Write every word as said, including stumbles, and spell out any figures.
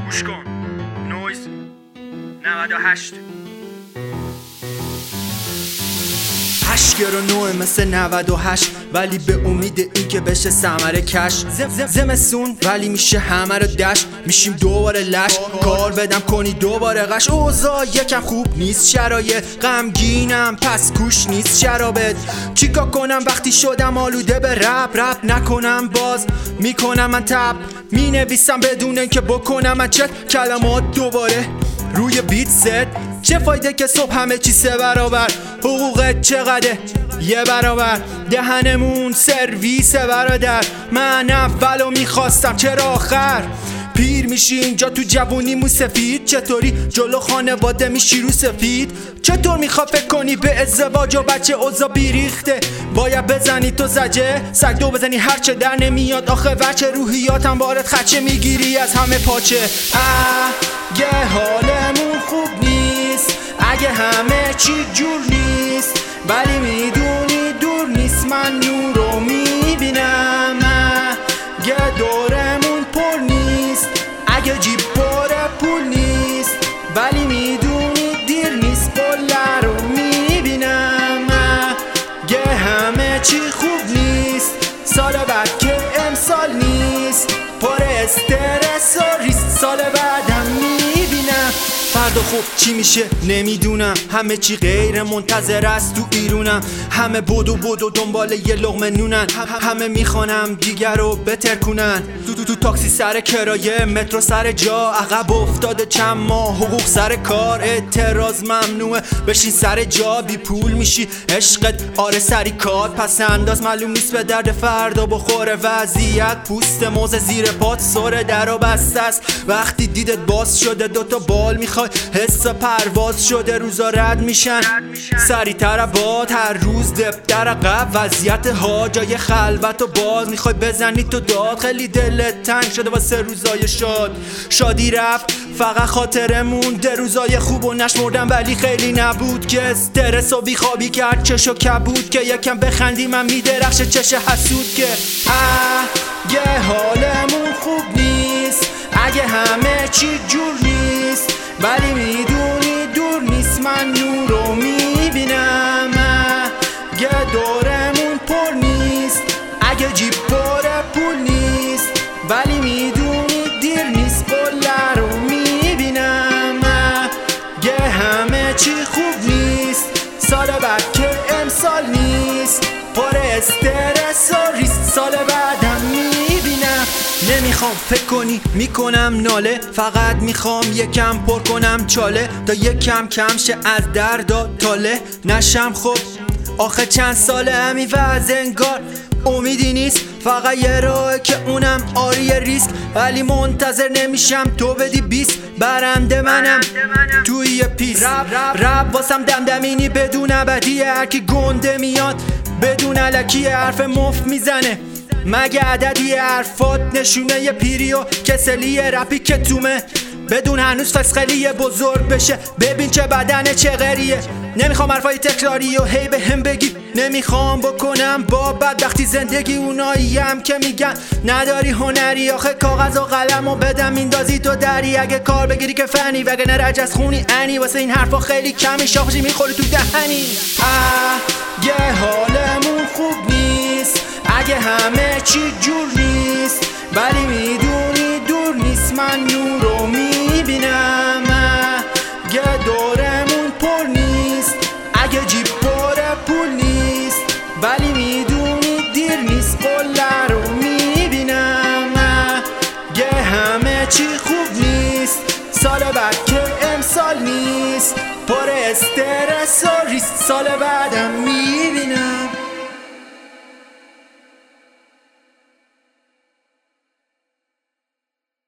گوش کن. نویز نود و هشت. هشت گرو نوه مثل نود و هشت، ولی به امید این که بشه ثمره کش. زمستون ولی میشه همه رو دشت، میشیم دوباره لش. کار بدم کنی دوباره قش. اوضاع یکم خوب نیست شرایط، غمگینم پس کوش نیست شرابت. چیکار کنم وقتی شدم آلوده به رپ؟ رپ نکنم باز میکنم من تپ، مینویسم بدون اینکه بکنم من چت. کلمات دوباره روی بیت زد. چه فایده که صبح همه چی سه برابر، حقوقت چقدره یه برابر. دهنمون سرویس برادر، من اولو میخواستم چرا آخر؟ پیر میشی اینجا تو جوونیمون سفید، چطوری جلو خانواده میشی رو سفید؟ چطور میخواد فکر کنی به ازدواج و بچه؟ اوضاع بیریخته باید بزنی تو زجه، سگ دو بزنی هرچه در نمیاد آخه بچه. روحیاتم بارت خچه میگیری از همه پاچه. اگه حالمون خوب نیست، اگه همه چی جور نیست، ولی میدونی دور نیست من نور رو میبینم. اگه دورمون پر نیست، اگه جیب پر پول نیست، ولی میدونی دیر نیست قله رو میبینم. اگه همه چی خوب نیست، سال بعد که امسال نیست، پر استرس و ریست، سال بعدم میبینم. فردا خوب چی میشه نمیدونم، همه چی غیر منتظر است تو ایرونم. همه بدو بدو دنبال یه لقمه نونن، همه میخوانم دیگر رو بتر کنن. تو تو, تو تاکسی سر کرایه، مترو سر جا، عقب افتاده چند ماه، حقوق سر کار، اعتراض ممنوعه، بشین سر جا. بی پول میشی عشقت آره سری کات، پس انداز معلوم نیست به درد فردا بخوره. وضعیت پوست موزه زیر پات سره در و بسته است. وقتی دیدت باز شده دوتا بال میخوای، حس پرواز شده روزا رد میشن سری تر باد. هر روز دفتر عقب وضعیت ها جای خلوت و باز میخوای بزنی تو داد. خیلی دلت تنگ شده واسه روزای شاد، شادی رفت فقط خاطره مونده. روزای خوب و نشمردم ولی خیلی نبود که استرس و بیخوابی کرد چشو کبود. که یکم بخندی من میدرخشه چش حسود. که اگه حالمون خوب نیست، اگه همه چی جور نیست، ولی میدونی دور نیست من نور رو میبینم. اگه دورمون پر نیست، اگه جیب پر پول نیست، ولی میدونی دیر نیست قله رو میبینم. اگه همه چی خوب نیست، سال بعد که امسال نیست، پر استرس و ریست، سال بعدم میبینم. نمیخوام فکر کنی میکنم ناله، فقط میخوام یکم پر کنم چاله، تا یکم کم شه از دردا تاله نشم. خب آخه چند ساله همی وضع انگار امیدی نیست، فقط یه راه که اونم آری ریسک. ولی منتظر نمیشم تو بدی بیست، برنده منم توی یه پیس. رب واسم دمدمینی بدون ابدیه، هرکی گنده میاد بدون علکی حرف مفت میزنه. مگه عددی حرفات نشونه یه پیری و کسلی رپی که تومه، بدون هنوز فسخلی بزرگ بشه. ببین چه بدنه چه غریه، نمیخوام حرفای تکراری و هی به هم بگی، نمیخوام بکنم با بدبختی زندگی. اونایی هم که میگن نداری هنری، آخه کاغذ و قلم و بدم میندازی تو دری. اگه کار بگیری که فنی وگرنه رج از خونی انی، واسه این حرفا خیلی کمی شاخشی میخوری تو دهنی. اگه حالمون خوب نیست، اگه همه چی جور نیست، ولی میدونی دور نیست من نور رو میبینم. اگه دورمون پر نیست، اگه جیب پر پول نیست، ولی میدونی دیر نیست قله رو میبینم. اگه همه چی خوب نیست، سال بعد که امسال نیست، پر استرس و ریست، سال بعدم میبینم.